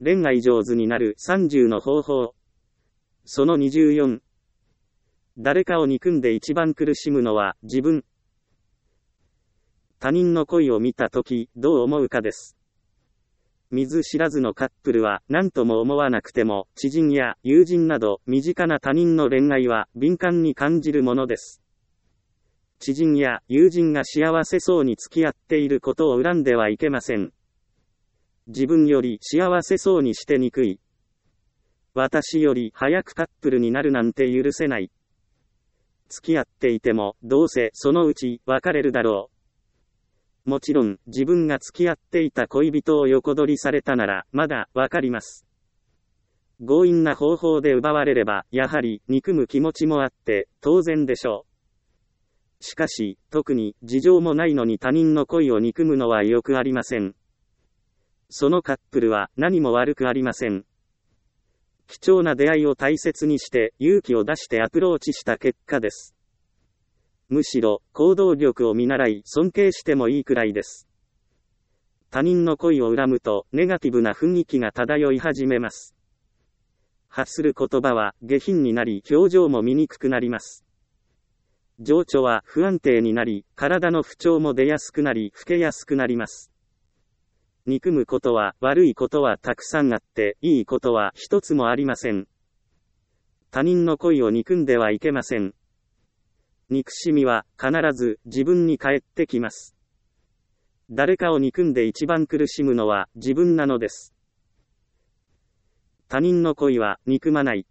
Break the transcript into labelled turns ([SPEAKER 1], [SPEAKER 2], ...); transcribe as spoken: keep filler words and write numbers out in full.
[SPEAKER 1] 恋愛上手になるさんじゅうの方法。そのにじゅうよん。誰かを憎んで一番苦しむのは自分。他人の恋を見たとき、どう思うかです。見ず知らずのカップルは何とも思わなくても、知人や友人など身近な他人の恋愛は敏感に感じるものです。知人や友人が幸せそうに付き合っていることを恨んではいけません。自分より幸せそうにして憎い。私より早くカップルになるなんて許せない。付き合っていても、どうせそのうち別れるだろう。もちろん、自分が付き合っていた恋人を横取りされたなら、まだわかります。強引な方法で奪われれば、やはり憎む気持ちもあって、当然でしょう。しかし、特に事情もないのに他人の恋を憎むのはよくありません。そのカップルは何も悪くありません。貴重な出会いを大切にして勇気を出してアプローチした結果です。むしろ行動力を見習い尊敬してもいいくらいです。他人の恋を恨むとネガティブな雰囲気が漂い始めます。発する言葉は下品になり表情も見にくくなります。情緒は不安定になり体の不調も出やすくなり老けやすくなります。憎むことは悪いことはたくさんあっていいことは一つもありません。他人の恋を憎んではいけません。憎しみは必ず自分に返ってきます。誰かを憎んで一番苦しむのは自分なのです。他人の恋は憎まない。